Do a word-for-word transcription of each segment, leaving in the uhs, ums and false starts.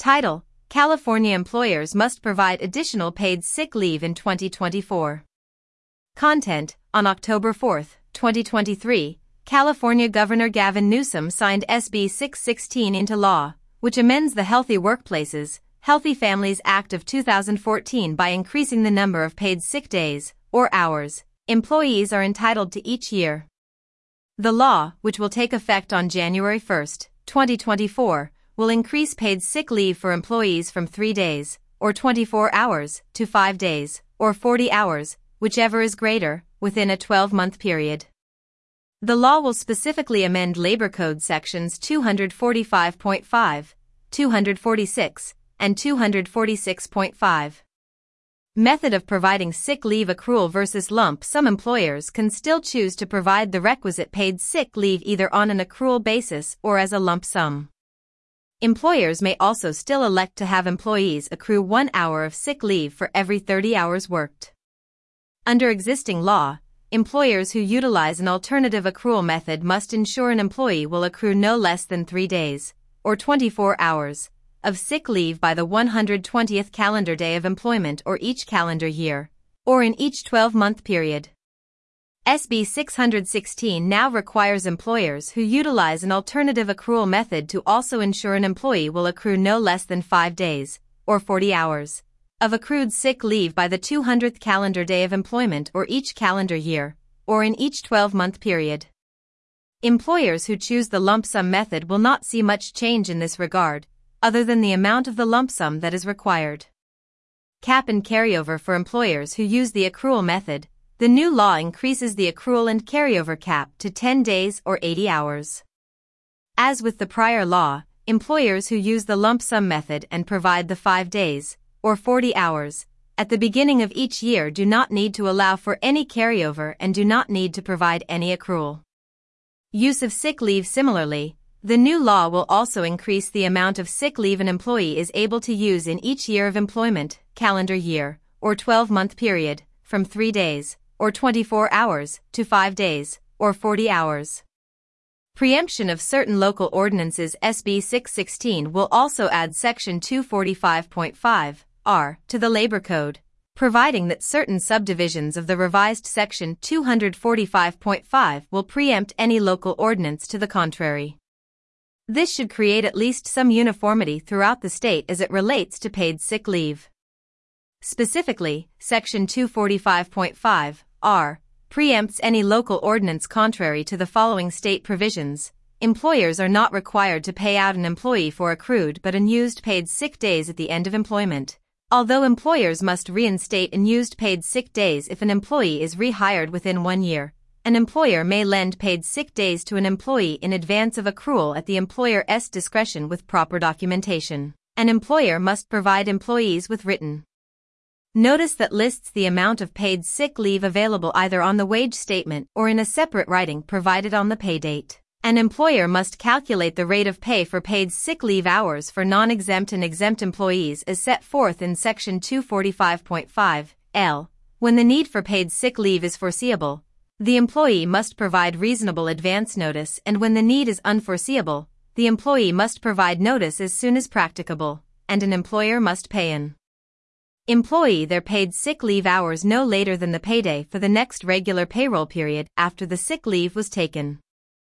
Title: California employers must provide additional paid sick leave in twenty twenty-four. Content: On October fourth, twenty twenty-three, California Governor Gavin Newsom signed S B six sixteen into law, which amends the Healthy Workplaces, Healthy Families Act of two thousand fourteen by increasing the number of paid sick days, or hours, employees are entitled to each year. The law, which will take effect on January first, twenty twenty-four, will increase paid sick leave for employees from three days, or twenty-four hours, to five days, or forty hours, whichever is greater, within a twelve-month period. The law will specifically amend Labor Code sections two forty-five point five, two forty-six, and two forty-six point five. Method of providing sick leave accrual versus lump sum. Employers can still choose to provide the requisite paid sick leave either on an accrual basis or as a lump sum. Employers may also still elect to have employees accrue one hour of sick leave for every thirty hours worked. Under existing law, employers who utilize an alternative accrual method must ensure an employee will accrue no less than three days, or twenty-four hours, of sick leave by the one hundred twentieth calendar day of employment or each calendar year, or in each twelve-month period. S B six sixteen now requires employers who utilize an alternative accrual method to also ensure an employee will accrue no less than five days, or forty hours, of accrued sick leave by the two hundredth calendar day of employment or each calendar year, or in each twelve-month period. Employers who choose the lump sum method will not see much change in this regard, other than the amount of the lump sum that is required. Cap and carryover. For employers who use the accrual method, the new law increases the accrual and carryover cap to ten days or eighty hours. As with the prior law, employers who use the lump sum method and provide the five days, or forty hours, at the beginning of each year do not need to allow for any carryover and do not need to provide any accrual. Use of sick leave. Similarly, the new law will also increase the amount of sick leave an employee is able to use in each year of employment, calendar year, or twelve-month period, from three days, or twenty-four hours, to five days, or forty hours. Preemption of certain local ordinances. S B six sixteen will also add Section two forty-five point five, R, to the Labor Code, providing that certain subdivisions of the revised Section two forty-five point five will preempt any local ordinance to the contrary. This should create at least some uniformity throughout the state as it relates to paid sick leave. Specifically, Section two forty-five point five, R, preempts any local ordinance contrary to the following state provisions. Employers are not required to pay out an employee for accrued but unused paid sick days at the end of employment, although employers must reinstate unused paid sick days if an employee is rehired within one year. An employer may lend paid sick days to an employee in advance of accrual at the employer's discretion with proper documentation. An employer must provide employees with written notice that lists the amount of paid sick leave available either on the wage statement or in a separate writing provided on the pay date. An employer must calculate the rate of pay for paid sick leave hours for non-exempt and exempt employees as set forth in Section two forty-five point five, L. When the need for paid sick leave is foreseeable, the employee must provide reasonable advance notice, and when the need is unforeseeable, the employee must provide notice as soon as practicable, and an employer must pay an employee their paid sick leave hours no later than the payday for the next regular payroll period after the sick leave was taken.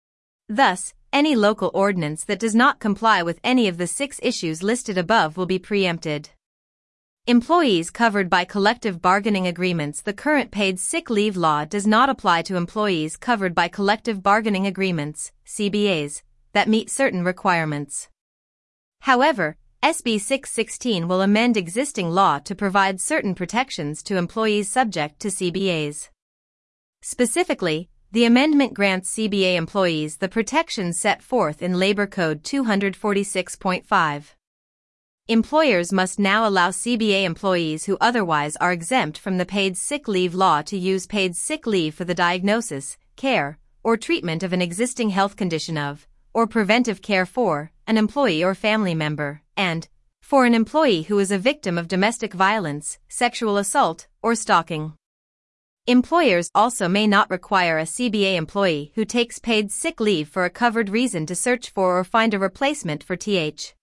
Thus, any local ordinance that does not comply with any of the six issues listed above will be preempted. Employees covered by collective bargaining agreements. The current paid sick leave law does not apply to employees covered by collective bargaining agreements, C B As, that meet certain requirements. However, S B six sixteen will amend existing law to provide certain protections to employees subject to C B As. Specifically, the amendment grants C B A employees the protections set forth in Labor Code two forty-six point five. Employers must now allow C B A employees who otherwise are exempt from the paid sick leave law to use paid sick leave for the diagnosis, care, or treatment of an existing health condition of, or preventive care for, an employee or family member, and, for an employee who is a victim of domestic violence, sexual assault, or stalking. Employers also may not require a C B A employee who takes paid sick leave for a covered reason to search for or find a replacement for T H